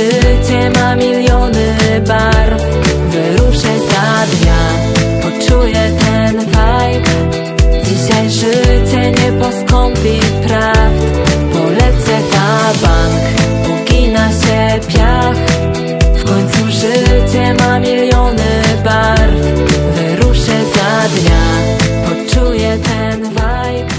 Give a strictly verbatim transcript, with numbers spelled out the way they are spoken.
życie ma miliony barw. Wyruszę za dnia, poczuję ten vibe. Dzisiaj życie nie poskąpi prawd. Polecę na bank, ugina się piach. W końcu życie ma miliony barw. Wyruszę za dnia, poczuję ten vibe.